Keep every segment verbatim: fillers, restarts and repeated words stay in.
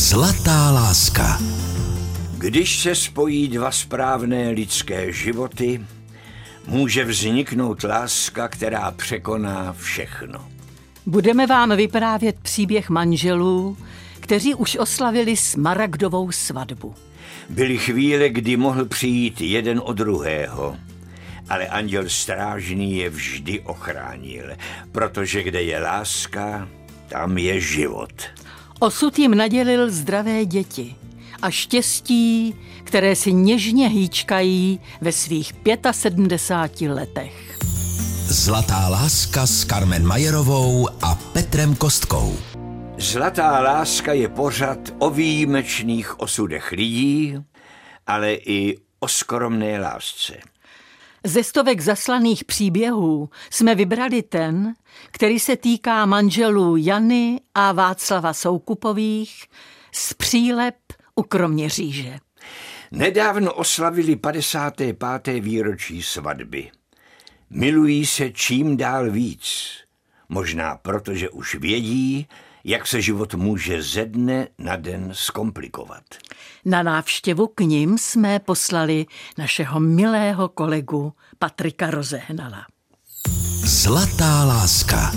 Zlatá láska. Když se spojí dva správné lidské životy, může vzniknout láska, která překoná všechno. Budeme vám vyprávět příběh manželů, kteří už oslavili smaragdovou svatbu. Byly chvíle, kdy mohl přijít jeden od druhého, ale anděl strážný je vždy ochránil, protože kde je láska, tam je život. Osud jim nadělil zdravé děti a štěstí, které si něžně hýčkají ve svých sedmdesáti pěti letech. Zlatá láska s Carmen Majerovou a Petrem Kostkou. Zlatá láska je pořad o výjimečných osudech lidí, ale i o skromné lásce. Ze stovek zaslaných příběhů jsme vybrali ten, který se týká manželů Jany a Václava Soukupových z Příleb u Kroměříže. Nedávno oslavili padesáté páté výročí svatby. Milují se čím dál víc. Možná proto, že už vědí, jak se život může ze dne na den zkomplikovat. Na návštěvu k nim jsme poslali našeho milého kolegu Patrika Rozehnala. Zlatá láska.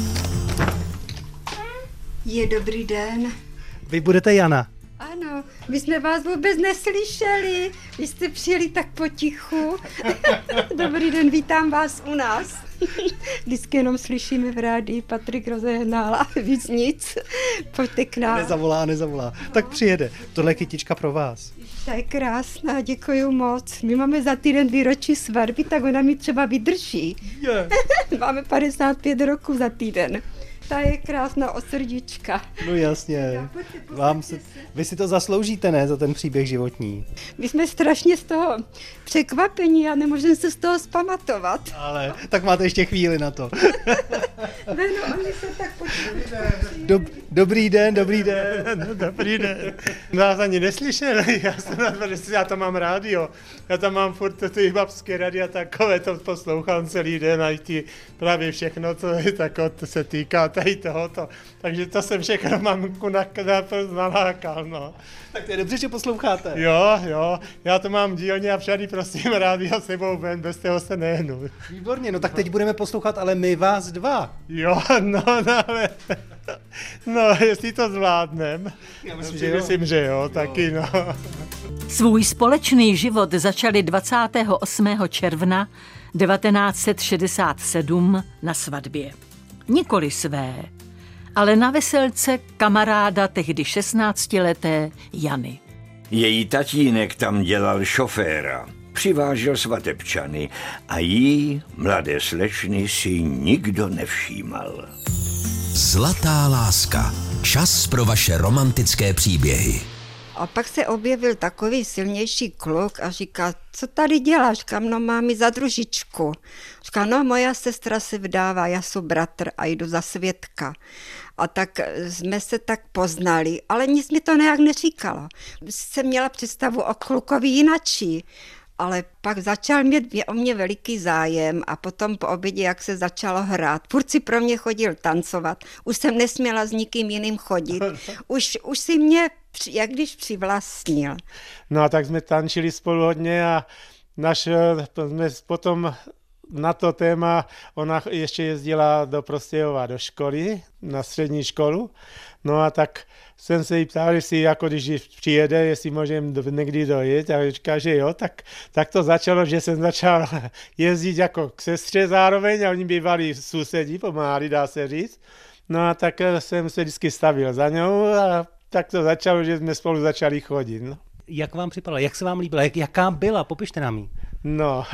Je dobrý den. Vy budete Jana. Ano, my jsme vás vůbec neslyšeli. Vy jste přijeli tak potichu. Dobrý den, vítám vás u nás. Vždycky jenom slyšíme v rádii Patrik Rozehnal a víc nic. Pojďte k nám. Nezavolá, nezavolá. Tak přijede. Tohle je kytička pro vás. To je krásná, děkuju moc. My máme za týden výročí svatby, tak ona mi třeba vydrží. Je. Máme padesát pět roků za týden. Ta je krásná od srdíčka. No jasně. Vám se, vy si to zasloužíte, ne, za ten příběh životní. My jsme strašně z toho překvapení a nemůžeme se z toho zpamatovat. Ale tak máte ještě chvíli na to. Ne, no, oni se tak počítají. Dob, dobrý den, dobrý den. No, dobrý den. Nás ani neslyšeli, já, jsem, já tam mám rádio. Já tam mám furt ty babské rádia takové, to poslouchám celý den a ty právě všechno, co je tak, to se týká tady tohoto. Takže to jsem všechno mamku nalákal, no. Tak to je dobře, že posloucháte. Jo, jo, já to mám dílně a všady prosím rádio sebou ven, bez toho se nehnu. Výborně, no tak teď budeme poslouchat, ale my vás dva. Jo, no, no, ale... No, jestli to zvládnem. Já myslím, no, že jo. Myslím, že jo, taky no. Svůj společný život začali dvacátého osmého června devatenáct set šedesát sedm na svatbě. Nikoli své, ale na veselce kamaráda tehdy šestnáctileté Jany. Její tatínek tam dělal šoféra, přivážel svatebčany a jí, mladé slečny, si nikdo nevšímal. Zlatá láska. Čas pro vaše romantické příběhy. A pak se objevil takový silnější kluk a říká, co tady děláš? Říkám, no mámi, za družičku. Říká, no moja sestra se vdává, já jsem bratr a jdu za svědka. A tak jsme se tak poznali, ale nic mi to nějak neříkalo. Jsem měla představu o klukovi jinačí, ale pak začal mít o mě veliký zájem a potom po obědě, jak se začalo hrát, furt si pro mě chodil tancovat, už jsem nesměla s nikým jiným chodit, už, už si mě, jak když přivlastnil. No a tak jsme tančili spolu hodně a naš, jsme potom na to téma, ona ještě jezdila do Prostějova do školy, na střední školu, no a tak jsem se jí ptal, jestli jako když přijede, jestli můžeme někdy dojít a říká, že jo, tak, tak to začalo, že jsem začal jezdit jako k sestře zároveň a oni bývali sousedí, pomáhali, dá se říct, no a tak jsem se vždycky stavil za ňou a tak to začalo, že jsme spolu začali chodit, no. Jak vám připadala, jak se vám líbila, jak, jaká byla, popište nám ji. No,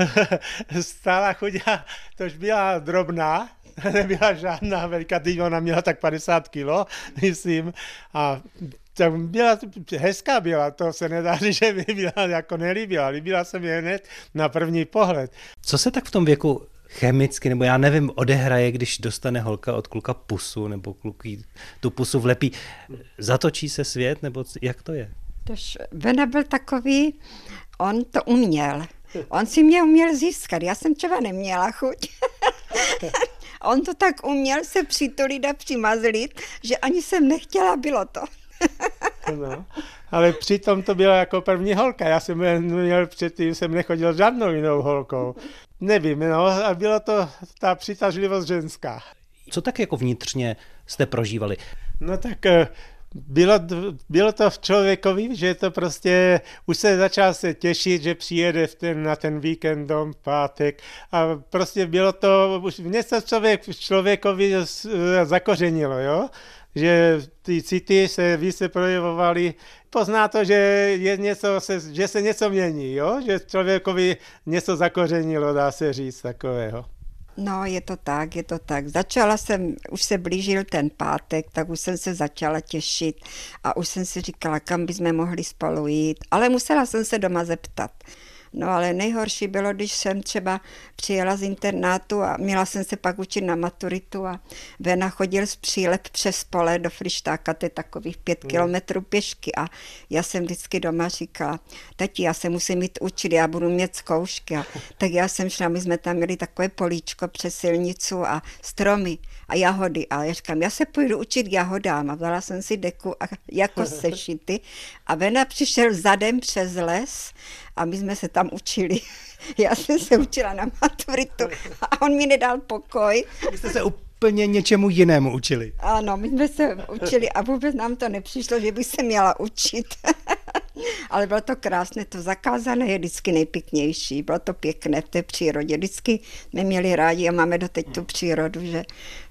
stála chodila, tož byla drobná, nebyla žádná velká, teď ona měla tak padesát kilo, myslím, a tak byla, hezká byla, to se nedá říct, že mi byla jako nelíbila, líbila se mi hned na první pohled. Co se tak v tom věku chemicky, nebo já nevím, odehraje, když dostane holka od kluka pusu, nebo kluk jí tu pusu vlepí, zatočí se svět, nebo jak to je? Tož Vena byl takový, on to uměl. On si mě uměl získat, já jsem třeba neměla chuť. On to tak uměl se přitulit a přimazlit, že ani jsem nechtěla, bylo to. No. Ale přitom to byla jako první holka. Já jsem měl předtím, jsem nechodil žádnou jinou holkou. Nevím, no, a bylo to ta přitažlivost ženská. Co tak jako vnitřně jste prožívali? No tak bylo, bylo to v člověkovi, že to prostě už se začal se těšit, že přijede v ten, na ten víkend dom, pátek a prostě bylo to, už něco člověk, člověkovi zakořenilo, jo? Že ty city se více projevovaly. Pozná to, že, je něco, se, že se něco mění, jo? Že člověkovi něco zakořenilo, dá se říct takového. No, je to tak, je to tak. Začala jsem, už se blížil ten pátek, tak už jsem se začala těšit a už jsem si říkala, kam bychom mohli spolu jít, ale musela jsem se doma zeptat. No ale nejhorší bylo, když jsem třeba přijela z internátu a měla jsem se pak učit na maturitu a Vena chodil z Přílep přes pole do Frištáka, to je takových pět kilometrů pěšky a já jsem vždycky doma říkala, tati, já se musím jít učit, já budu mít zkoušky. A tak já jsem šla, my jsme tam měli takové políčko přes silnicu a stromy a jahody a já říkám, já se půjdu učit jahodám a vzala jsem si deku a jako sešity a Vena přišel zadem přes les a my jsme se tam učili. Já jsem se učila na maturitu a on mi nedal pokoj. Vy jste se úplně něčemu jinému učili. Ano, my jsme se učili a vůbec nám to nepřišlo, že bych se měla učit. Ale bylo to krásné, to zakázané je vždycky nejpěknější. Bylo to pěkné v té přírodě. Vždycky jsme měli rádi a máme doteď tu přírodu, že...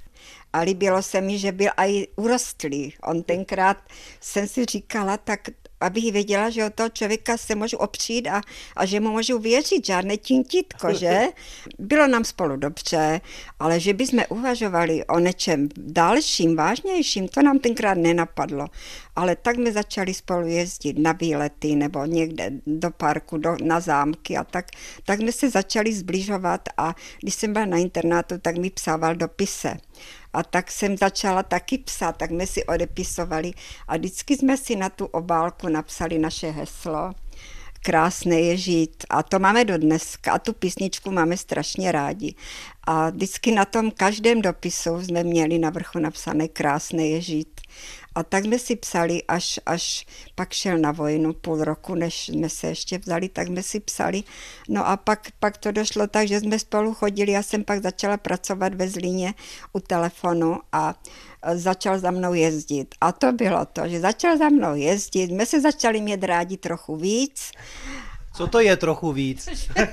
A líbilo se mi, že byl i urostlý. On tenkrát jsem si říkala, tak abych věděla, že od toho člověka se můžu opřít a, a že mu můžu věřit, žádné tintítko, že? Bylo nám spolu dobře, ale že bychom uvažovali o něčem dalším, vážnějším, to nám tenkrát nenapadlo. Ale tak jsme začali spolu jezdit na výlety nebo někde do parku, do, na zámky a tak, tak jsme se začali zbližovat a když jsem byla na internátu, tak mi psával dopise. A tak jsem začala taky psát, tak jsme si odepisovali a vždycky jsme si na tu obálku napsali naše heslo. Krásné je žít a to máme do dneska a tu písničku máme strašně rádi. A vždycky na tom každém dopisu jsme měli na vrchu napsané krásné je žít. A tak jsme si psali, až, až pak šel na vojnu půl roku, než jsme se ještě vzali, tak jsme si psali. No a pak, pak to došlo tak, že jsme spolu chodili, já jsem pak začala pracovat ve Zlíně u telefonu a začal za mnou jezdit. A to bylo to, že začal za mnou jezdit, my se začali mít rádi trochu víc. Co to je trochu víc?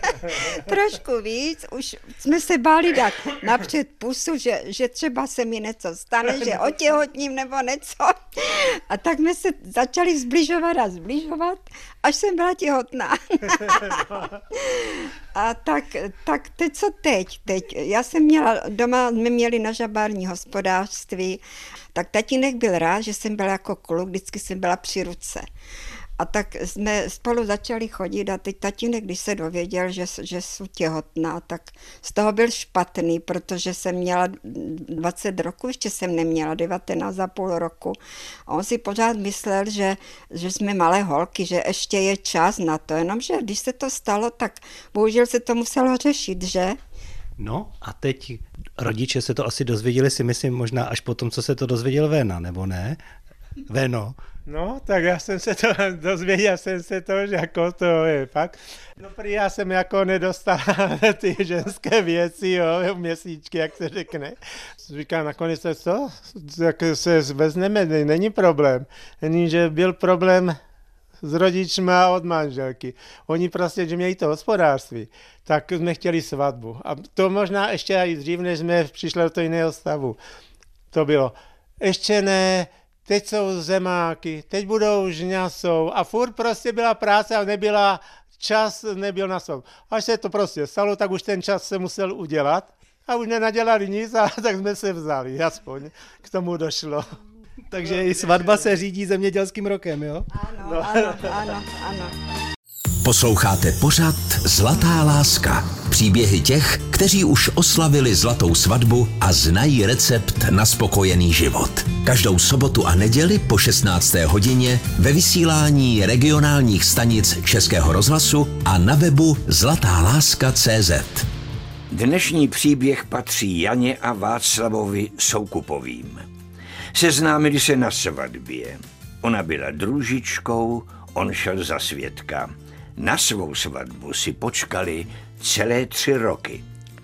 Trošku víc, už jsme se báli dát napřed pusu, že, že třeba se mi něco stane, že otěhotním nebo něco. A tak jsme se začali zbližovat a zbližovat, až jsem byla těhotná. A tak, tak teď co teď? teď? Já jsem měla, doma jsme měli na žabární hospodářství, tak tatínek byl rád, že jsem byla jako kluk, vždycky jsem byla při ruce. A tak jsme spolu začali chodit a teď tatínek, když se dověděl, že, že jsou těhotná, tak z toho byl špatný, protože jsem měla dvacet roku, ještě jsem neměla devatenáct a půl roku. A on si pořád myslel, že, že jsme malé holky, že ještě je čas na to, jenomže když se to stalo, tak bohužel se to muselo řešit, že? No a teď rodiče se to asi dozvěděli, si myslím, možná až po tom, co se to dozvěděl Vena, nebo ne? Veno. No, tak já jsem se to dozvěděl, jsem se to, že jako to je fakt. No, prý já jsem jako nedostal ty ženské věci, jo, měsíčky, jak se řekne. Říkám, nakonec to, co? Jak se vezmeme, není problém. Není, že byl problém s rodičma od manželky. Oni prostě, že měli to hospodářství, tak jsme chtěli svatbu. A to možná ještě i dřív, než jsme přišli do toho jiného stavu. To bylo, ještě ne, teď jsou zemáky, teď budou žňasou a furt prostě byla práce a nebyla čas, nebyl na svatbu. Až se to prostě stalo, tak už ten čas se musel udělat a už nenadělali nic a tak jsme se vzali, aspoň k tomu došlo. Takže i svatba se řídí zemědělským rokem, jo? Ano, no. ano, ano, ano. Posloucháte pořad Zlatá láska. Příběhy těch, kteří už oslavili zlatou svatbu a znají recept na spokojený život. Každou sobotu a neděli po šestnácté hodině ve vysílání regionálních stanic Českého rozhlasu a na webu zlatá láska tečka cé zet. Dnešní příběh patří Janě a Václavovi Soukupovým. Seznámili se na svatbě. Ona byla družičkou, on šel za svědka. Na svou svatbu si počkali celé tři roky.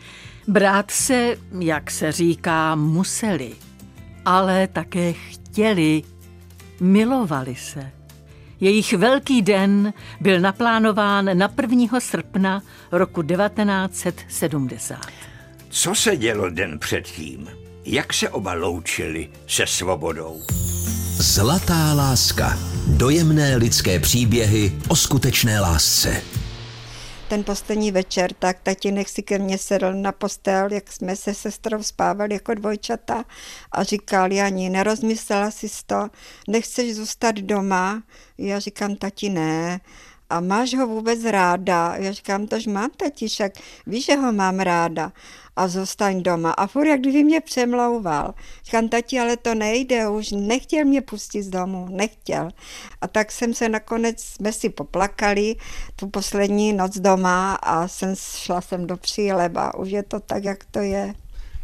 Brát se, jak se říká, museli, ale také chtěli, milovali se. Jejich velký den byl naplánován na prvního srpna roku devatenáct set sedmdesát. Co se dělo den předtím? Jak se oba loučili se svobodou? Zlatá láska. Dojemné lidské příběhy o skutečné lásce. Ten poslední večer, tak tatínek si ke mně sedl na postel, jak jsme se sestrou spávali jako dvojčata a říkal: Jani, nerozmyslela jsi to, nechceš zůstat doma? Já říkám: tati, ne. A máš ho vůbec ráda? Já říkám: tož mám, tati, však víš, že ho mám ráda. A zůstaň doma. A furt jak kdyby mě přemlouval. Říkám: tati, ale to nejde, už nechtěl mě pustit z domu, nechtěl. A tak jsem se nakonec, jsme si poplakali tu poslední noc doma a jsem šla jsem do Příleba. Už je to tak, jak to je.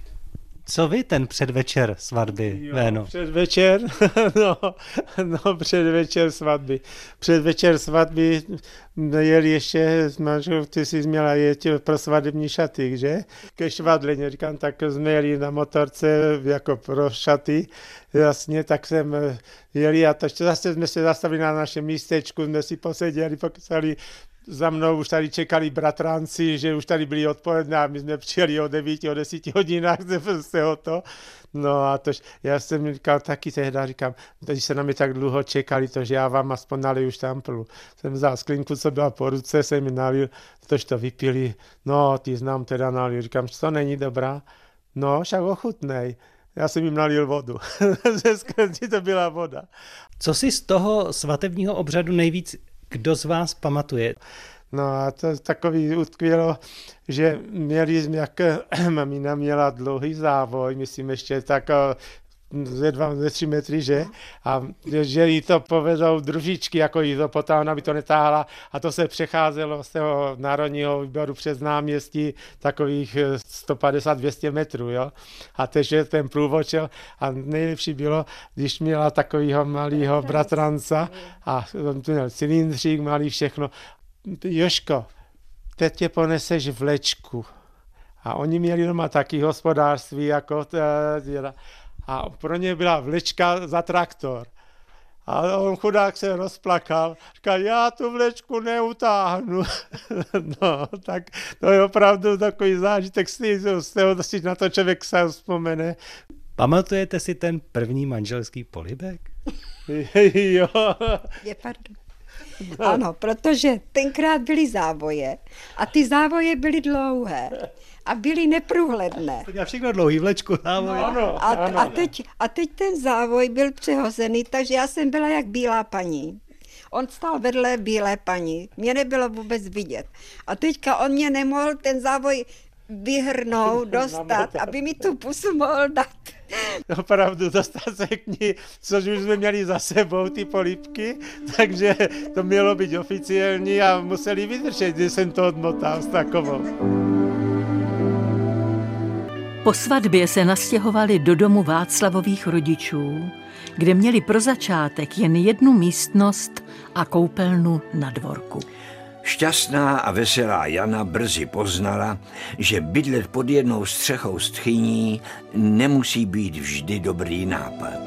Co vy ten předvečer svatby, Jo, Véno? Předvečer, no, no, předvečer svatby. Předvečer svatby jeli ještě s manželou, ty jsi měla jet pro svadební šaty, že? Ke švadleně, říkám, tak jsme jeli na motorce jako pro šaty, jasně, tak jsem jeli a to zase jsme se zastavili na našem místečku, jsme si poseděli, pokysali. Za mnou už tady čekali bratranci, že už tady byli odpoledne a my jsme přijeli o devíti, o desíti hodinách z toho. No a tož já jsem říkal taky tehdy, říkám, když se na mě tak dlouho čekali, to, že já vám aspoň naliju štamplu. Jsem vzal sklinku, co byla po ruce, jsem mi nalil, tož to vypili, no ty znám teda nalil, říkám, že to není dobrá, no však ochutnej. Já jsem jim nalil vodu, ze sklenky to byla voda. Co si z toho svatebního obřadu nejvíc kdo z vás pamatuje? No a to takový utkvělo, že měli jsme, jak mamina měla dlouhý závoj, myslím ještě tak ze dva, ze tři metry, že? A že jí to povedou družičky, jako jí to potáhne, aby to netáhla. A to se přecházelo z toho národního výboru přes náměstí takových sto padesát až dvě stě metrů, jo? A tež je ten průvočel. A nejlepší bylo, když měla takového malého bratranca a tu měl cylindřík, malý všechno. Jožko, teď tě poneseš vlečku. A oni měli doma taky hospodářství, jako ta, a pro ně byla vlečka za traktor. A on chudák se rozplakal. Říkal, já tu vlečku neutáhnu. No, tak to je opravdu takový zážitek, z toho si na to člověk se vzpomene. Pamatujete si ten první manželský polibek? Jo. Je, pardon. No. Ano, protože tenkrát byly závoje a ty závoje byly dlouhé a byly neprůhledné. Já všechno dlouhý vlečku závoje. No, ano, a, ano. A, teď, a teď ten závoj byl přehozený, takže já jsem byla jak bílá paní. On stál vedle bílé paní, mě nebylo vůbec vidět. A teďka on mě nemohl ten závoj vyhrnout, dostat, aby mi tu pusu mohl dát. Opravdu dostat se k ní, což už jsme měli za sebou ty polibky, takže to mělo být oficiální a museli vydržet, když jsem to odmotal s takovou. Po svatbě se nastěhovali do domu Václavových rodičů, kde měli pro začátek jen jednu místnost a koupelnu na dvorku. Šťastná a veselá Jana brzy poznala, že bydlet pod jednou střechou s tchyní nemusí být vždy dobrý nápad.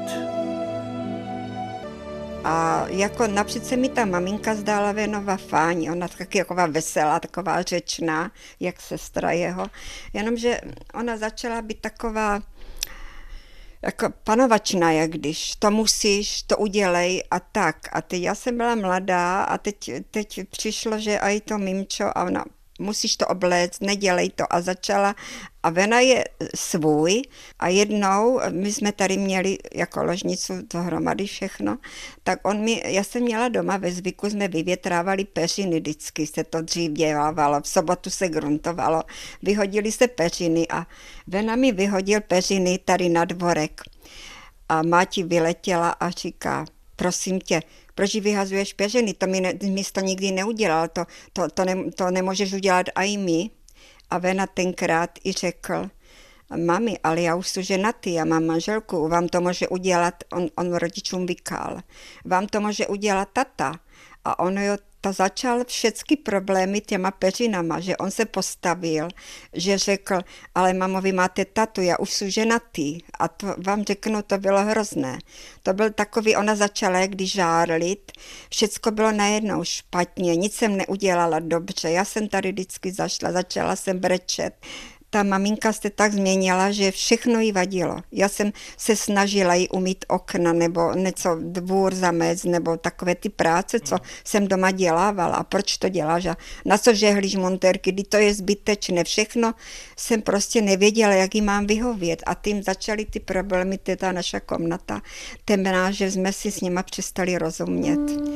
A jako napřed se mi ta maminka zdála Vénova fajn, ona taky taková veselá, taková řečná, jak sestra jeho, jenomže ona začala být taková jako panovačná, jak když to musíš, to udělej a tak. A teď já jsem byla mladá a teď, teď přišlo, že aj to mimčo a ona, musíš to obléct, nedělej to. A začala, a Vena je svůj a jednou, my jsme tady měli jako ložnicu dohromady všechno, tak on mi, já jsem měla doma ve zvyku, jsme vyvětrávali peřiny, vždycky se to dřív dělávalo, v sobotu se gruntovalo, vyhodili se peřiny a Vena mi vyhodil peřiny tady na dvorek. A máti vyletěla a říká, prosím tě, proč vyhazuješ peřiny, to mi, ne, mi to nikdy neudělal, to, to, to, ne, to nemůžeš udělat i my. A Vena tenkrát i řekl, mami, ale já už jsem ženatý, já mám manželku, vám to může udělat, on, on rodičům vykál, vám to může udělat tata. A on jo, to začal všechny problémy těma peřinama, že on se postavil, že řekl, ale mamo, vy máte tatu, já už jsem ženatý. A to vám řeknu, to bylo hrozné. To byl takový, ona začala jakdy žárlit, všecko bylo najednou špatně, nic jsem neudělala dobře, já jsem tady vždycky zašla, začala jsem brečet. Ta maminka se tak změnila, že všechno jí vadilo. Já jsem se snažila jí umýt okna nebo něco dvůr zamést nebo takové ty práce, co jsem doma dělávala. A proč to děláš? A na co žehlíš montérky? Kdy to je zbytečné. Všechno jsem prostě nevěděla, jak jí mám vyhovět. A tím začaly ty problémy, to je ta naša komnata temná, že jsme si s nima přestali rozumět.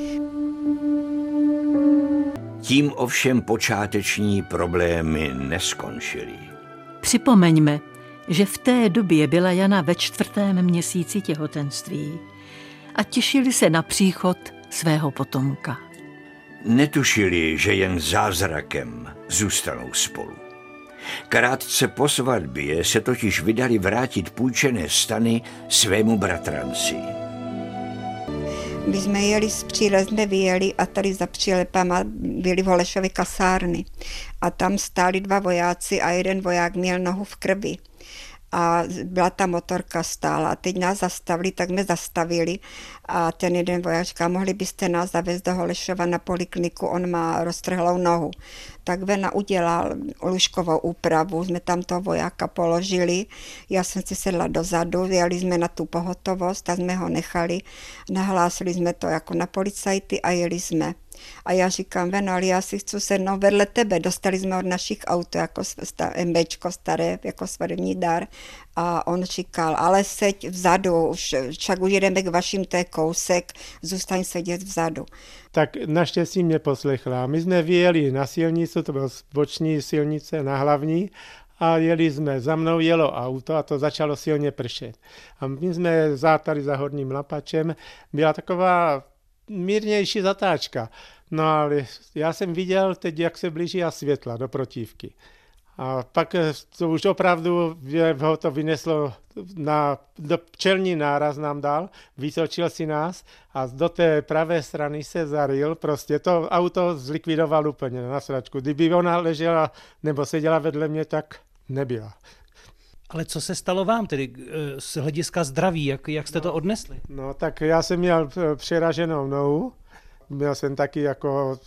Tím ovšem počáteční problémy neskončily. Připomeňme, že v té době byla Jana ve čtvrtém měsíci těhotenství a těšili se na příchod svého potomka. Netušili, že jen zázrakem zůstanou spolu. Krátce po svatbě se totiž vydali vrátit půjčené stany svému bratranci. My jsme jeli z Příle, jsme vyjeli a tady za Přílepama byly v Holešově kasárny. A tam stáli dva vojáci a jeden voják měl nohu v krvi. A byla ta motorka stála. A teď nás zastavili, tak jsme zastavili. A ten jeden voják říká, mohli byste nás zavést do Holešova na polikliniku, on má roztrhlou nohu. Tak Vena udělal lůžkovou úpravu, jsme tam toho vojáka položili, já jsem si sedla dozadu, jeli jsme na tu pohotovost a jsme ho nechali, nahlásili jsme to jako na policajty a jeli jsme. A já říkám, Veno, ale já si chci sednout vedle tebe, dostali jsme od našich aut jako MBčko staré, jako svatební dar. A on říkal, ale seď vzadu, už, však už jedeme k vašim, to je kousek, zůstaň sedět vzadu. Tak naštěstí mě poslechla. My jsme vyjeli na silnici, to byla boční silnice na hlavní, a jeli jsme, za mnou jelo auto a to začalo silně pršet. A my jsme zátali za Horním Lapačem, byla taková mírnější zatáčka. No ale já jsem viděl teď, jak se blíží a světla do protívky. A pak to už opravdu ho to vyneslo na do čelní náraz nám dal, vytočil si nás a do té pravé strany se zaril, prostě to auto zlikvidoval úplně na sračku. Kdyby ona ležela nebo seděla vedle mě, tak nebyla. Ale co se stalo vám tedy z hlediska zdraví, jak, jak jste no, to odnesli? No tak já jsem měl přeraženou nohu, měl jsem taky jako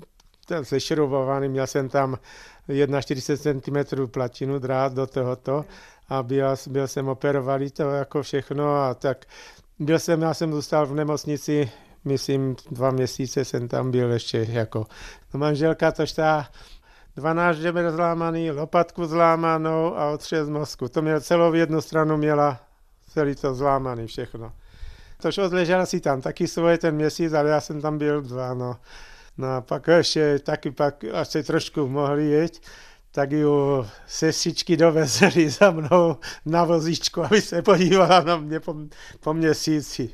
zešrubovaný, měl jsem tam čtyřicet jedna centimetrů platinu drát do tohoto a byl, byl jsem operovaný to jako všechno a tak byl jsem, já jsem zůstal v nemocnici, myslím dva měsíce jsem tam byl ještě jako no, manželka to štá dvanáct žeber zlámaný, lopatku zlámanou a otřes mozku. To měl celou jednu stranu, měla celý to zlámaný všechno. Tož odležela si tam taky svoje ten měsíc, ale já jsem tam byl dva, no. No a pak ještě taky pak, až se trošku mohli jet, tak ju sestřičky dovezeli za mnou na vozíčku, aby se podívala na mě po, po měsíci.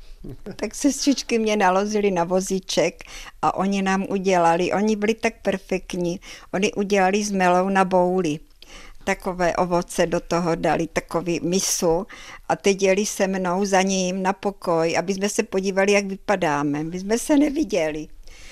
Tak sestřičky mě nalozili na vozíček a oni nám udělali, oni byli tak perfektní, oni udělali s melou na bouli. Takové ovoce do toho dali, takový misu a teď jeli se mnou za ním na pokoj, aby jsme se podívali, jak vypadáme. My jsme se neviděli.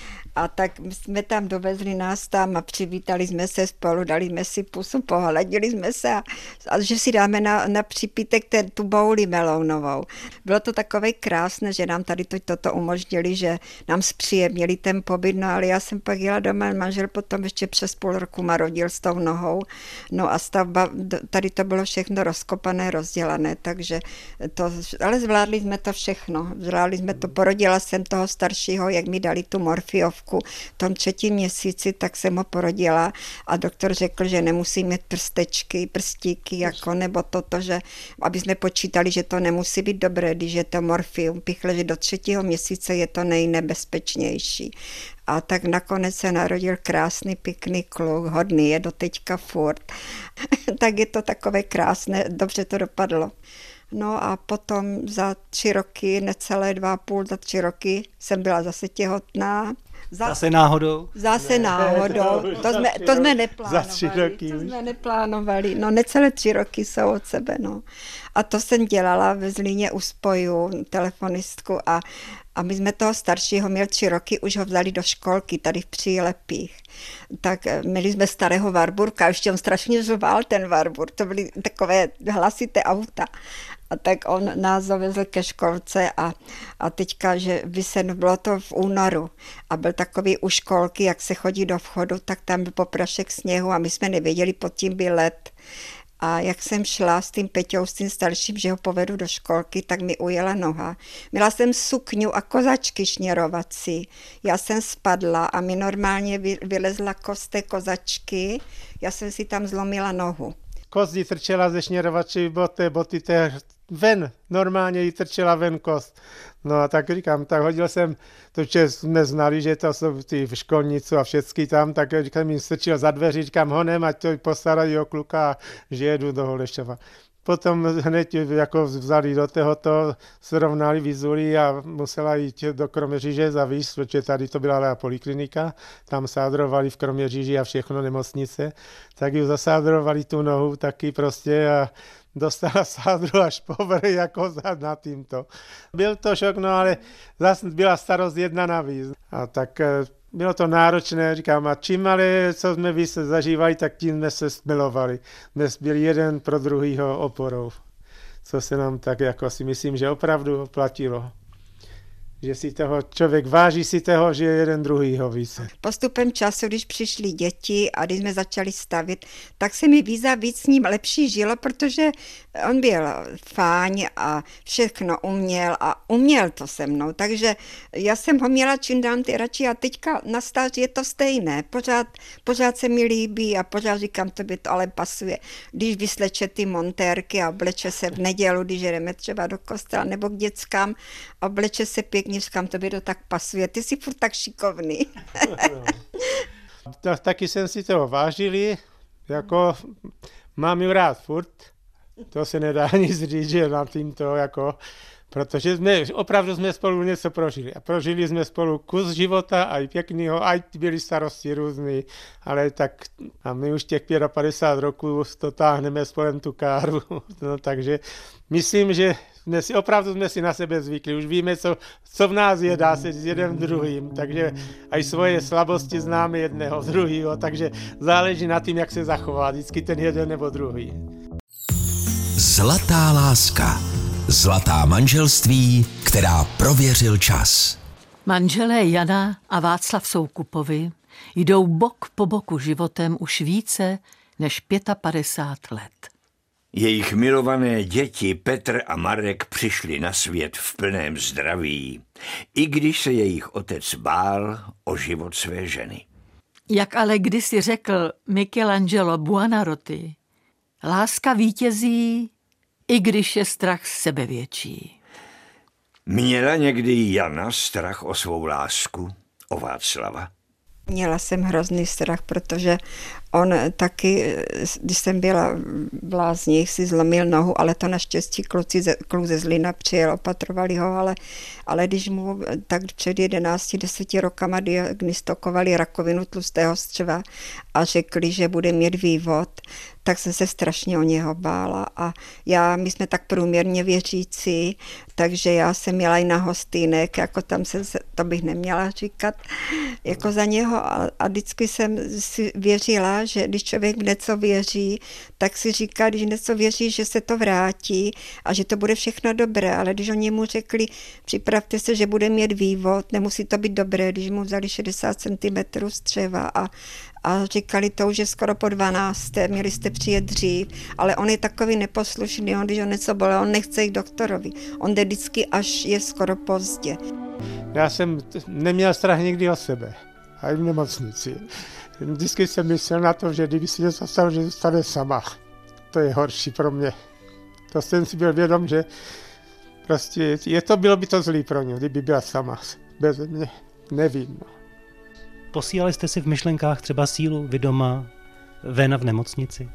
A tak jsme tam dovezli nás tam a přivítali jsme se spolu, dali jsme si pusu, pohladili jsme se a, a že si dáme na, na přípitek ten, tu bouli melounovou. Bylo to takové krásné, že nám tady to, toto umožnili, že nám zpříjemnili ten pobyt, no ale já jsem pak jela doma, manžel potom ještě přes půl roku ma rodil s tou nohou, no a stavba, tady to bylo všechno rozkopané, rozdělané, takže to, ale zvládli jsme to všechno, zvládli jsme to, porodila jsem toho staršího, jak mi dali tu morfiovku, v tom třetím měsíci, tak jsem ho porodila a doktor řekl, že nemusí mít prstečky, prstíky, jako, nebo toto, že aby jsme počítali, že to nemusí být dobré, když je to morfium, pichle, že do třetího měsíce je to nejnebezpečnější. A tak nakonec se narodil krásný, pěkný kluk, hodný je do teďka furt. Tak je to takové krásné, dobře to dopadlo. No a potom za tři roky, necelé dva a půl, za tři roky jsem byla zase těhotná Zase náhodou? Zase Ne, náhodou. to- To jsme, to jsme neplánovali. za tři roky to už. jsme neplánovali. No necelé tři roky jsou od sebe, no. A to jsem dělala ve Zlíně u Spoju, telefonistku a A my jsme toho staršího, měl tři roky, už ho vzali do školky tady v Přílepích. Tak měli jsme starého Warburka, ještě on strašně žval ten Warburg, to byly takové hlasité auta. A tak on nás zavezl ke školce a, a teďka, že vysen, bylo to v únoru a byl takový u školky, jak se chodí do vchodu, tak tam byl poprašek sněhu a my jsme nevěděli, pod tím byl led. A jak jsem šla s tím Peťou, s tím starším, že ho povedu do školky, tak mi ujela noha. Měla jsem sukňu a kozačky šněrovací. Já jsem spadla a mi normálně vylezla kost té kozačky. Já jsem si tam zlomila nohu. Kost jí trčela ze šněrovačí boty, boty té ven, normálně jí trčela ven kost. No a tak říkám, tak hodil jsem, to že jsme znali, že to jsou ty v školnicu a všechny tam, tak říkám, jim strčil za dveři, říkám, honem, ať to postarají o kluka, že jedu do Holešova. Potom hned jako vzali do tohoto, srovnali vizuli a musela jít do Kroměříže zavíst, protože tady to byla poliklinika, tam sádrovali v Kroměříži a všechno nemocnice, tak ji zasádrovali tu nohu taky prostě a dostala sádru až po vrch jako nad tímto. Byl to šok, no ale zase byla starost jedna navíc. A tak bylo to náročné, říkám, a čím ale, co jsme vy se zažívali, tak tím jsme se smilovali. Jsme byli jeden pro druhýho oporou, co se nám tak jako si myslím, že opravdu oplatilo. Že si toho člověk váží si toho, že je jeden druhýho více. Postupem času, když přišly děti a když jsme začali stavit, tak se mi víza víc s ním lepší žilo, protože on byl fajn a všechno uměl a uměl to se mnou, takže já jsem ho měla čím dám ty radši a teďka na stáži je to stejné, pořád, pořád se mi líbí a pořád říkám, tobě to ale pasuje, když vysleče ty montérky a obleče se v nedělu, když jdeme třeba do kostela nebo k dětskám, obleče se pěkně, říkám, tobě to tak pasuje, ty jsi furt tak šikovný. Tak, taky jsem si toho vážili, jako mám ji rád furt, to se nedá nic říct, že na tímto, jako, protože jsme, opravdu jsme spolu něco prožili. A prožili jsme spolu kus života, aj pěknýho, aj byly starosti různý, ale tak a my už těch padesát pět roků to táhneme spolem tu káru, no, takže myslím, že jsme si, opravdu jsme si na sebe zvykli, už víme, co, co v nás je, dá se s jedním druhým, takže aj svoje slabosti známe jedného z druhého, takže záleží na tím, jak se zachová, vždycky ten jeden nebo druhý. Zlatá láska. Zlatá manželství, která prověřil čas. Manželé Jana a Václav Soukupovi jdou bok po boku životem už více než padesát pět let. Jejich milované děti Petr a Marek přišli na svět v plném zdraví, i když se jejich otec bál o život své ženy. Jak ale kdysi řekl Michelangelo Buonarroti, láska vítězí, i když je strach sebevětší. Měla někdy Jana strach o svou lásku, o Václava? Měla jsem hrozný strach, protože on taky, když jsem byla v Lázních, si zlomil nohu, ale to naštěstí kluci ze, kluk ze Zlína přijel, opatrovali ho, ale, ale když mu tak před jedenácti deseti rokama diagnostikovali rakovinu tlustého střeva a řekli, že bude mít vývod, tak jsem se strašně o něho bála a já, my jsme tak průměrně věřící, takže já jsem měla i na hostýnek, jako tam se, to bych neměla říkat, jako za něho a, a vždycky jsem si věřila, že když člověk v něco věří, tak si říká, když něco věří, že se to vrátí a že to bude všechno dobré, ale když oni mu řekli, připravte se, že bude mít vývod, nemusí to být dobré, když mu vzali šedesát centimetrů střeva a a říkali to už je skoro po dvanácté, měli jste přijet dřív, ale on je takový neposlušný, on když on něco bolí, on nechce jít doktorovi, on jde vždycky, až je skoro pozdě. Já jsem neměl strach nikdy o sebe, a i v nemocnici. Vždycky jsem myslel na to, že kdyby si něco stalo, že zůstane sama. To je horší pro mě. To jsem si byl vědom, že prostě je to, bylo by to zlý pro ně, kdyby byla sama. Bez mě nevím. No. Posílali jste si v myšlenkách třeba sílu vy doma, Vena v nemocnici?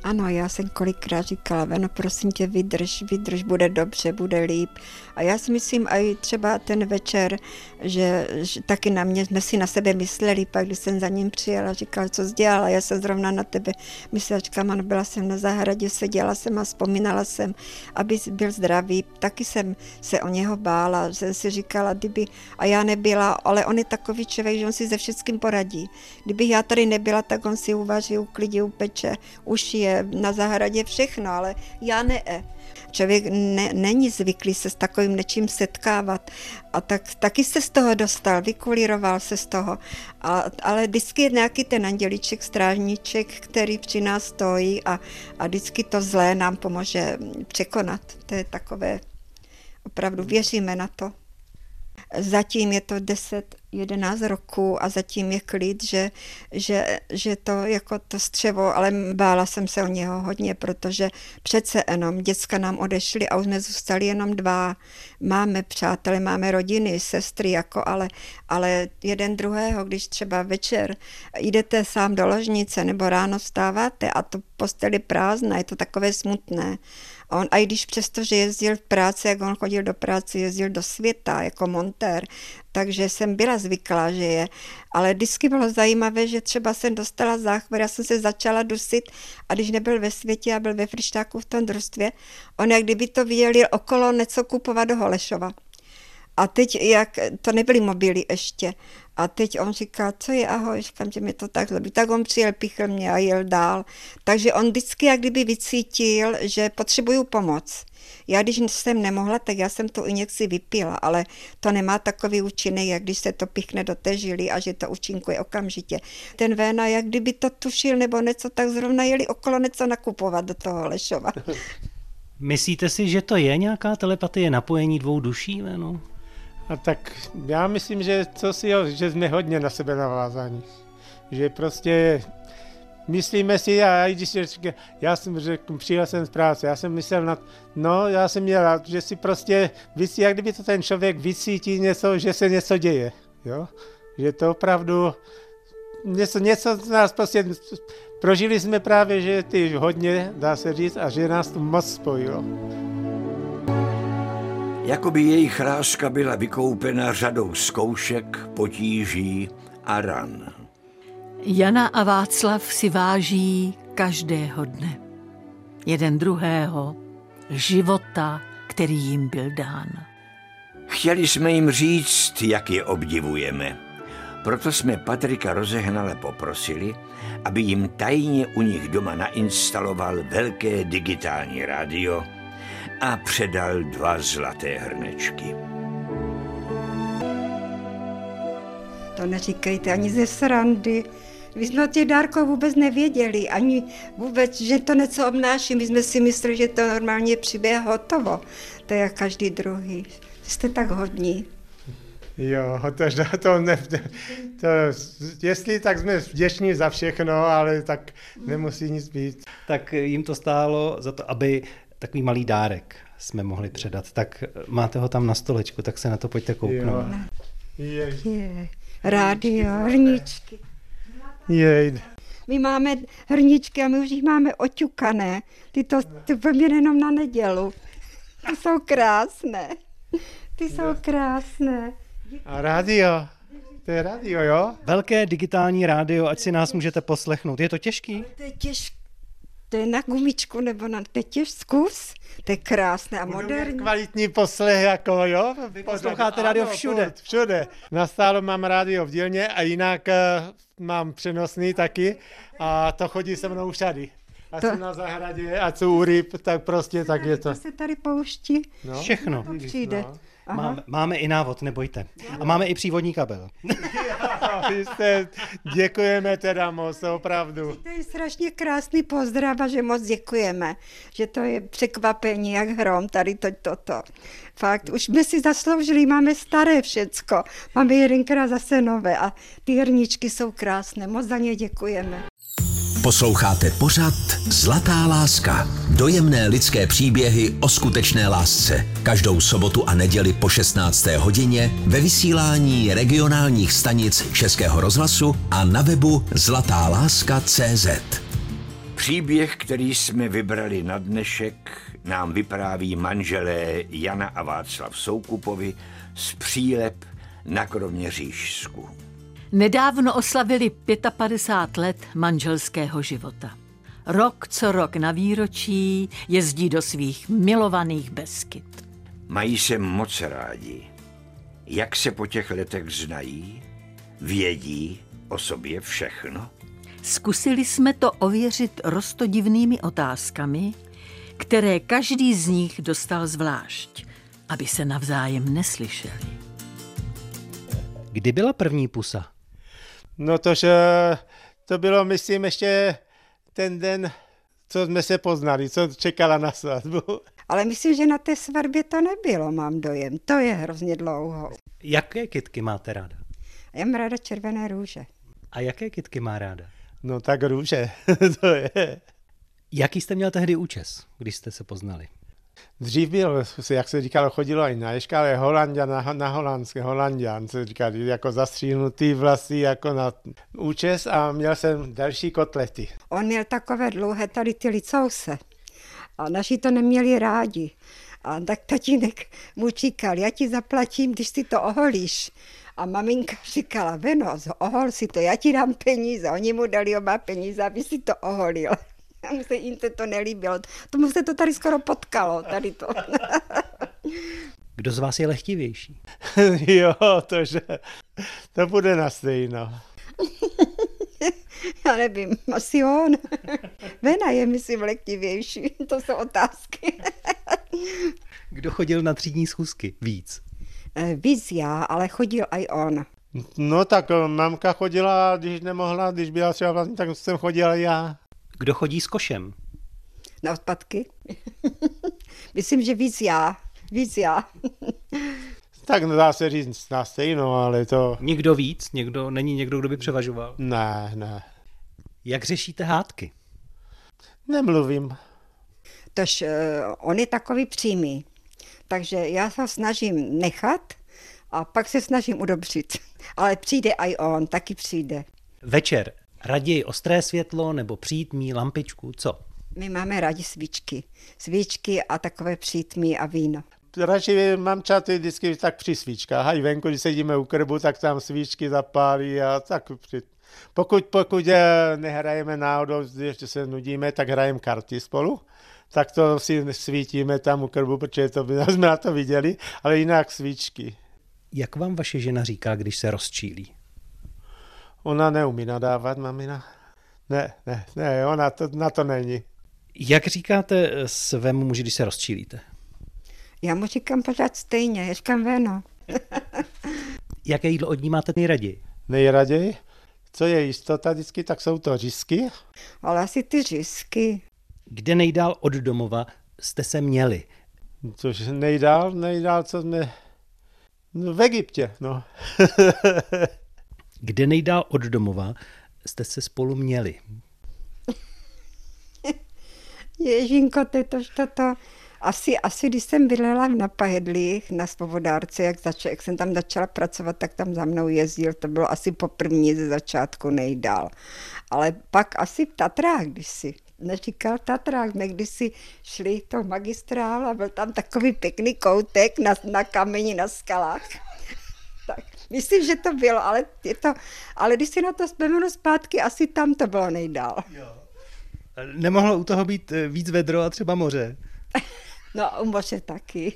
Ano, já jsem kolikrát říkala, no prosím tě, vydrž, vydrž, bude dobře, bude líp. A já si myslím, i třeba ten večer, že, že taky na mě, jsme si na sebe mysleli, pak když jsem za ním přijela, říkala, co jsi dělala, já jsem zrovna na tebe myslela, říkám, ano, byla jsem na zahradě, seděla jsem a vzpomínala jsem, aby byl zdravý. Taky jsem se o něho bála, jsem si říkala, kdyby, a já nebyla, ale on je takový člověk, že on si se všeckým poradí. Kdybych já tady nebyla, tak on si uvaří, uklidí, upeče, ušije, na zahradě všechno, ale já ne. Člověk ne, není zvyklý se s takovým něčím setkávat a tak, taky se z toho dostal, vykulíroval se z toho, a, ale vždycky je nějaký ten andělíček, strážníček, který při nás stojí a, a vždycky to zlé nám pomůže překonat. To je takové, opravdu věříme na to. Zatím je to deset jedenáct roků a zatím je klid, že, že, že to jako to střevo, ale bála jsem se o něho hodně, protože přece jenom děcka nám odešly a už jsme zůstali jenom dva. Máme přátelé, máme rodiny, sestry, jako, ale, ale jeden druhého, když třeba večer jdete sám do ložnice nebo ráno vstáváte a to postel je prázdná, je to takové smutné. On, a i když přesto, že jezdil v práci, jak on chodil do práce, jezdil do světa jako montér, takže jsem byla zvyklá, že je. Ale vždycky bylo zajímavé, že třeba jsem dostala záchvat, já jsem se začala dusit a když nebyl ve světě a byl ve Fryštáku v tom družstvě, on jak kdyby to vyjeli okolo něco kupovat do Holešova. A teď, jak to nebyly mobily ještě, a teď on říkal, co je, ahoj, říkám, že mi to tak zlobí. Tak on přijel, pichl mě a jel dál. Takže on vždycky jak kdyby vycítil, že potřebuju pomoc. Já když jsem nemohla, tak já jsem tu injekci vypila, ale to nemá takový účinek, jak když se to pichne do té žily a že to účinkuje okamžitě. Ten Véna, jak kdyby to tušil nebo něco, tak zrovna jeli okolo něco nakupovat do toho Holešova. Myslíte si, že to je nějaká telepatie, napojení dvou duší, Véno? A tak já myslím, že, co si, že jsme hodně na sebe navázaní. Že prostě myslíme si, a i když já jsem řekl, přijel jsem z práce, já jsem myslel na, no já jsem měl, že si prostě, vysí, jak kdyby to ten člověk vycítí něco, že se něco děje, jo? Že to opravdu, něco, něco z nás prostě, prožili jsme právě, že ty hodně, dá se říct, a že nás to moc spojilo. Jakoby jejich láska byla vykoupena řadou zkoušek, potíží a ran. Jana a Václav si váží každého dne. Jeden druhého, života, který jim byl dán. Chtěli jsme jim říct, jak je obdivujeme. Proto jsme Patrika rozehnale poprosili, aby jim tajně u nich doma nainstaloval velké digitální rádio a předal dva zlaté hrnečky. To neříkejte ani ze srandy. My jsme o těch dárkách vůbec nevěděli, ani vůbec, že to něco obnáší. My jsme si mysleli, že to normálně přiběh hotovo. To je jak každý druhý. Jste tak hodní. Jo, to, to, ne, to, jestli tak jsme vděční za všechno, ale tak nemusí nic být. Tak jim to stálo za to, aby takový malý dárek jsme mohli předat. Tak máte ho tam na stolečku, tak se na to pojďte kouknout. Je. Je. Rádio, hrníčky. Jej. My máme hrníčky a my už jich máme oťukané. Ty to, ty poměr jenom na nedělu. Ty jsou krásné. Ty jsou krásné. A rádio? To je rádio, jo? Velké digitální rádio, ať si nás můžete poslechnout. Je to těžký? To je těžké. To je na gumičku nebo na to je těžký zkus. To je krásné a moderní. Kvalitní poslech, jako jo? Vy posloucháte rádio všude. Všude. Nastálo mám rádio v dílně a jinak uh, mám přenosný taky a to chodí se mnou všady. A to... jsem na zahradě a co u ryb, tak prostě tak je to. To se tady pouští. No. Všechno. To přijde. No. Máme, máme i návod, nebojte. A máme i přívodní kabel. Vy jste, děkujeme teda moc, opravdu. To je strašně krásný pozdrav a že moc děkujeme, že to je překvapení jak hrom tady to, toto. Fakt, už jsme si zasloužili, máme staré všecko, máme jedenkrát zase nové a ty hrníčky jsou krásné, moc za ně děkujeme. Posloucháte pořad Zlatá láska. Dojemné lidské příběhy o skutečné lásce. Každou sobotu a neděli po šestnácté hodině ve vysílání regionálních stanic Českého rozhlasu a na webu zlatá láska tečka cé zet. Příběh, který jsme vybrali na dnešek, nám vypráví manželé Jana a Václav Soukupovi z Příleb na Kroměřížsku. Nedávno oslavili padesát pět let manželského života. Rok co rok na výročí jezdí do svých milovaných Beskyd. Mají se moc rádi. Jak se po těch letech znají? Vědí o sobě všechno? Zkusili jsme to ověřit roztodivnými otázkami, které každý z nich dostal zvlášť, aby se navzájem neslyšeli. Kdy byla první pusa? No to, že to bylo, myslím, ještě ten den, co jsme se poznali, co čekala na svatbu. Ale myslím, že na té svatbě to nebylo, mám dojem. To je hrozně dlouho. Jaké kytky máte ráda? Já mám ráda červené růže. A jaké kytky má ráda? No tak růže, to je. Jaký jste měl tehdy účes, když jste se poznali? Dřív byl, jak se říkalo, chodilo i na ješka, ale Holandia na, na holandské, Holandian se říkali, jako zastříhnutý vlasy, jako na účes a měl jsem další kotlety. On měl takové dlouhé tady ty licouse a naši to neměli rádi. A tak tatínek mu říkal, já ti zaplatím, když si to oholíš. A maminka říkala, Veno, ohol si to, já ti dám peníze. Oni mu dali oba peníze, aby si to oholil. A mu se jim to nelíbilo. Tomu se to tady skoro potkalo, tady to. Kdo z vás je lehtivější? Jo, tože, to bude na stejno. Já nevím, asi on. Vena je, myslím, lehtivější. To jsou otázky. Kdo chodil na třídní schůzky víc? Víc já, ale chodil i on. No tak mamka chodila, když nemohla, když byla třeba vlastně, tak jsem chodil já. Kdo chodí s košem? Na odpadky? Myslím, že víc já. Víc já. Tak dá se říct na stejno, ale to... Někdo víc? Někdo, není někdo, kdo by převažoval? Ne, ne. Jak řešíte hádky? Nemluvím. Tož uh, on je takový přímý. Takže já se snažím nechat a pak se snažím udobřit. Ale přijde i on, taky přijde. Večer. Raději ostré světlo nebo přítmí, lampičku, co? My máme rádi svíčky. Svíčky a takové přítmí a víno. Radši mám čaty vždycky tak při svíčkách. A i venku, když sedíme u krbu, tak tam svíčky zapálí a tak při... Pokud, pokud nehrajeme náhodou, ještě se nudíme, tak hrajeme karty spolu. Tak to si svítíme tam u krbu, protože to by jsme na to viděli, ale jinak svíčky. Jak vám vaše žena říká, když se rozčílí? Ona neumí nadávat, mamina. Ne, ne, ne, ona to, na to není. Jak říkáte svému muži, když se rozčílíte? Já mu říkám pořád stejně, já říkám Veno. Jaké jídlo od ní máte nejraději? Nejraději? Co je jistota vždycky, tak jsou to řízky. Ale asi ty řízky. Kde nejdál od domova jste se měli? Což nejdál, nejdál, co jsme... No, v Egyptě, no. Kde nejdál od domova jste se spolu měli? Ježinko, to je to, to, to. Asi, asi když jsem bydlela na Pajedlích, na Svovodárce, jak, zač- jak jsem tam začala pracovat, tak tam za mnou jezdil, to bylo asi po první ze začátku nejdál. Ale pak asi v Tatrách, když si, neříkal Tatrách, my když si šli to magistrál a byl tam takový pěkný koutek na, na kameni, na skalách. Tak, myslím, že to bylo, ale, je to, ale když si na to vzpomenu zpátky, asi tam to bylo nejdál. Jo. Nemohlo u toho být víc vedro a třeba moře? No, u moře taky.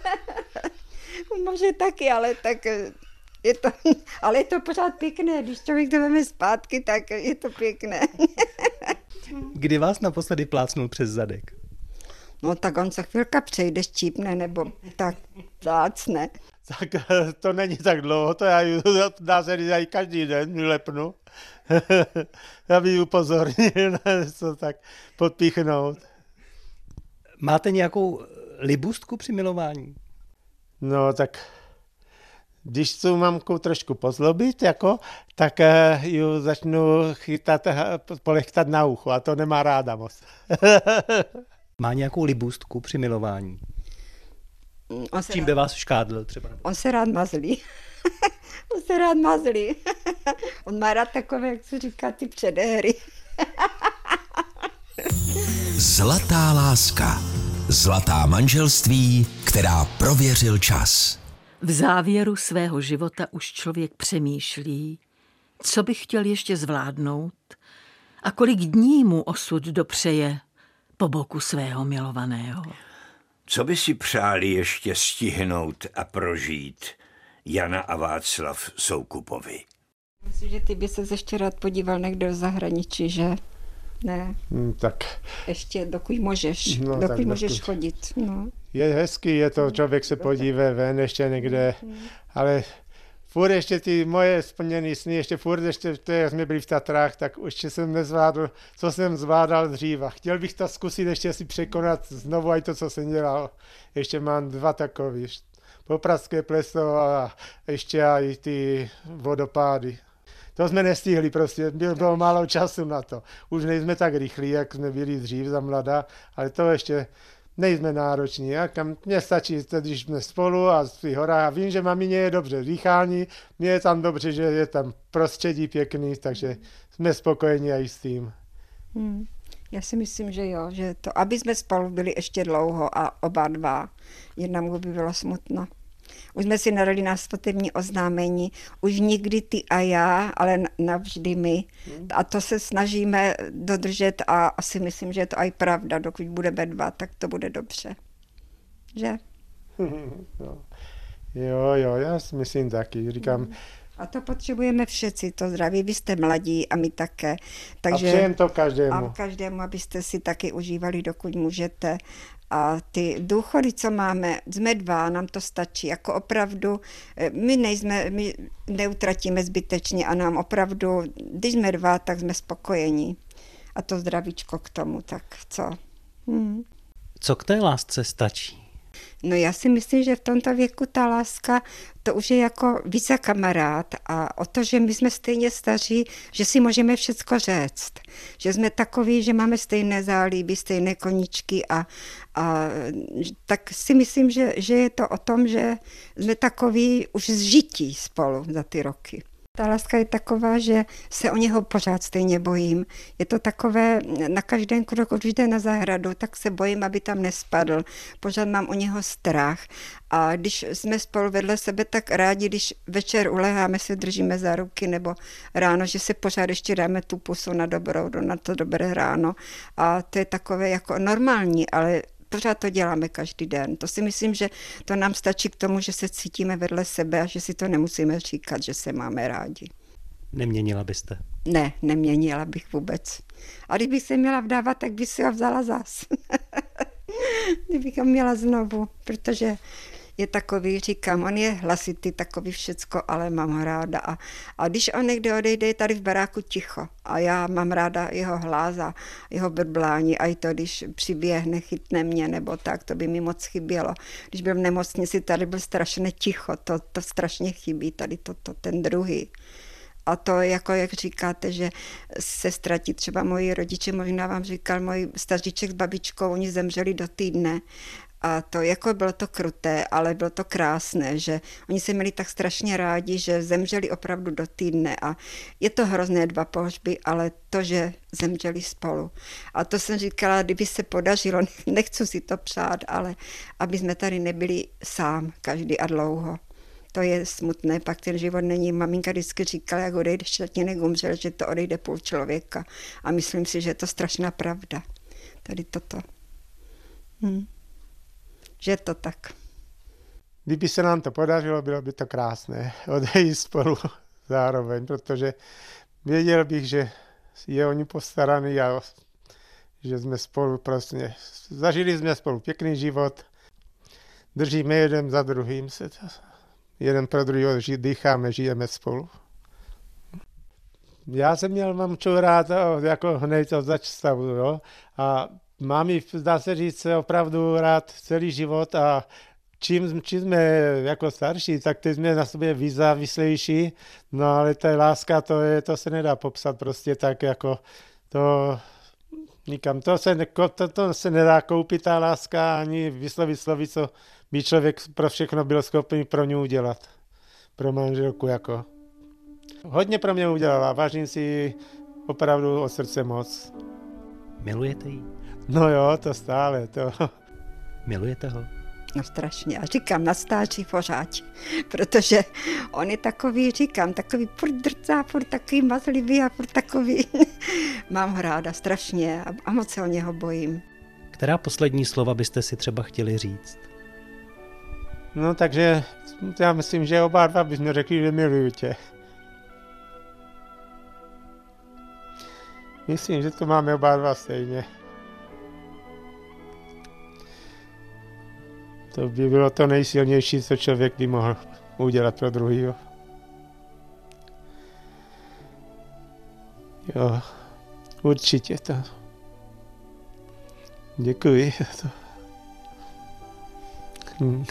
U moře taky, ale tak je to, ale je to pořád pěkné. Když člověk to veme zpátky, tak je to pěkné. Kdy vás naposledy plácnul přes zadek? No tak on se chvilka přejde, štípne, nebo tak plácne. Tak to není tak dlouho, to já dá se říct i každý den, mi lepnu. Já bych upozornil na to tak podpíchnout. Máte nějakou libůstku při milování? No tak, když tu mamku trošku pozlobit, jako, tak ji začnu chytat, polechtat na ucho a to nemá ráda moc. Má nějakou libůstku při milování? On se Čím rád, by vás škádlil třeba? on se rád mazlí. On se rád mazlí. On má rád takové, jak se říká, ty předehry. Zlatá láska. Zlatá manželství, která prověřil čas. V závěru svého života už člověk přemýšlí, co by chtěl ještě zvládnout a kolik dní mu osud dopřeje po boku svého milovaného. Co by si přáli ještě stihnout a prožít Jana a Václav Soukupovi? Myslím, že ty by se ještě rád podíval někde do zahraničí, že? Ne. Hmm, tak. Ještě dokud můžeš, No, dokud tak můžeš dokud. chodit. No. Je hezký, je to, člověk se podívá ven ještě někde, ale furt ještě ty moje splněné sny, ještě furt ještě, to, jak jsme byli v Tatrách, tak ještě jsem nezvládl, co jsem zvládal dřív. A chtěl bych to zkusit ještě si překonat znovu aj to, co jsem dělal. Ještě mám dva takový, Popradské pleso a ještě aj ty vodopády. To jsme nestihli prostě, bylo, bylo málo času na to. Už nejsme tak rychlí, jak jsme byli dřív za mladá, ale to ještě nejsme nároční. A kam, mně stačí, když jsme spolu a v těch horách. A vím, že mamině je dobře dýchání, mně je tam dobře, že je tam prostředí pěkný, takže jsme spokojeni i s tím. Hmm. Já si myslím, že jo, že to, aby jsme spolu byli ještě dlouho a oba dva, jednam by bylo smutno. Už jsme si nadali na svatební oznámení, už nikdy ty a já, ale navždy my. A to se snažíme dodržet a asi myslím, že je to aj pravda, dokud budeme dva, tak to bude dobře. Že? Jo, jo, já si myslím taky, říkám. A to potřebujeme všetci, to zdraví. Vy jste mladí a my také. Takže, a přejem to každému. A každému, abyste si taky užívali, dokud můžete. A ty důchody, co máme, jsme dva, nám to stačí. Jako opravdu, my nejsme, my neutratíme zbytečně a nám opravdu, když jsme dva, tak jsme spokojení. A to zdravíčko k tomu, tak co? Hmm. Co k té lásce stačí? No já si myslím, že v tomto věku ta láska, to už je jako více kamarád a o to, že my jsme stejně staří, že si můžeme všecko říct. Že jsme takoví, že máme stejné zálíby, stejné koníčky a, a tak si myslím, že, že je to o tom, že jsme takoví už zžití spolu za ty roky. Ta láska je taková, že se o něho pořád stejně bojím. Je to takové, na každém kroku, když jde na zahradu, tak se bojím, aby tam nespadl. Pořád mám o něho strach. A když jsme spolu vedle sebe, tak rádi, když večer uleháme, se držíme za ruky, nebo ráno, že se pořád ještě dáme tu pusu na dobrou, na to dobré ráno. A to je takové jako normální, ale pořád to děláme každý den. To si myslím, že to nám stačí k tomu, že se cítíme vedle sebe a že si to nemusíme říkat, že se máme rádi. Neměnila byste? Ne, neměnila bych vůbec. A kdybych se měla vdávat, tak bych si ho vzala zas. Kdybych ho měla znovu, protože je takový, říkám, on je hlasitý, takový všecko, ale mám ho ráda. A, a když on někde odejde, je tady v baráku ticho. A já mám ráda jeho hlas a jeho brblání. A i to, když přiběhne, chytne mě, nebo tak, to by mi moc chybělo. Když byl v nemocnici, tady byl strašně ticho, to, to strašně chybí, tady to, to, ten druhý. A to, jako jak říkáte, že se ztratí třeba moji rodiče, možná vám říkal můj staříček s babičkou, oni zemřeli do týdne. A to jako bylo to kruté, ale bylo to krásné, že oni se měli tak strašně rádi, že zemřeli opravdu do týdne a je to hrozné dva pohřby, ale to, že zemřeli spolu. A to jsem říkala, kdyby se podařilo, nechci si to přát, ale aby jsme tady nebyli sám, každý a dlouho. To je smutné, pak ten život není. Maminka vždycky říkala, jak odejde šťatněnek umřel, že to odejde půl člověka. A myslím si, že je to strašná pravda. Tady toto. Hm. Že je to tak. Kdyby se nám to podařilo, bylo by to krásné odejít spolu zároveň, protože věděl bych, že je o ní postaraný a že jsme spolu prostě, zažili jsme spolu pěkný život, držíme jeden za druhým, se to, jeden pro druhého dýcháme, žijeme spolu. Já jsem měl mamču rád jako hned od začstavu, jo, a mám ji, dá se říct, opravdu rád celý život a čím, čím jsme jako starší, tak teď jsme na sobě víc závislejší, no ale ta láska, to, je, to se nedá popsat prostě tak jako to nikam, to se, to, to se nedá koupit ta láska ani vyslovit slovy, co by člověk pro všechno byl schopný pro ní udělat, pro manželku jako. Hodně pro mě udělala, vážím si opravdu od srdce moc. Milujete ji? No jo, to stále, to. Milujete ho? No strašně. A říkám na stáří pořád, protože on je takový, říkám, takový furt drcá, furt takový mazlivý a furt takový. Mám ho ráda strašně a, a moc se o něho bojím. Která poslední slova byste si třeba chtěli říct? No takže já myslím, že oba dva bychom řekli, že miluju tě. Myslím, že to máme oba dva stejně. To by bylo to nejsilnější, co člověk by mohl udělat pro druhýho. Jo, určitě to. Děkuji za to. Hm.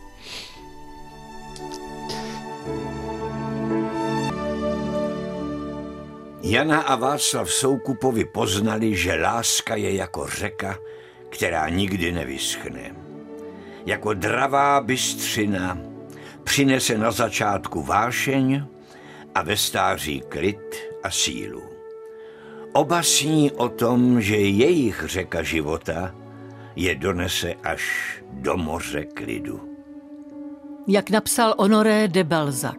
Jana a Václav Soukupovi poznali, že láska je jako řeka, která nikdy nevyschne. Jako dravá bystřina přinese na začátku vášeň a ve stáří klid a sílu. Oba sní o tom, že jejich řeka života je donese až do moře klidu. Jak napsal Honoré de Balzac,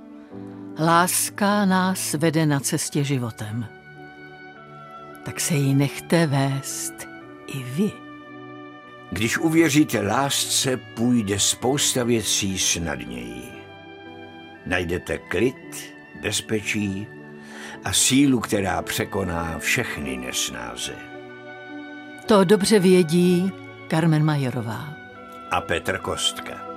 láska nás vede na cestě životem. Tak se jí nechte vést i vy. Když uvěříte lásce, půjde spousta věcí snadněji. Najdete klid, bezpečí a sílu, která překoná všechny nesnáze. To dobře vědí Carmen Majerová A Petr Kostka.